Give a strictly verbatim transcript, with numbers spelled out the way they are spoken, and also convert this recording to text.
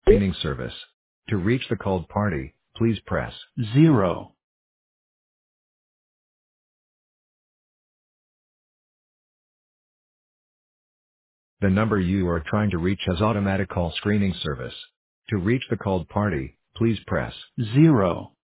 screening service. To reach the called party, please press zero. The number you are trying to reach has automatic call screening service. To reach the called party, please press zero.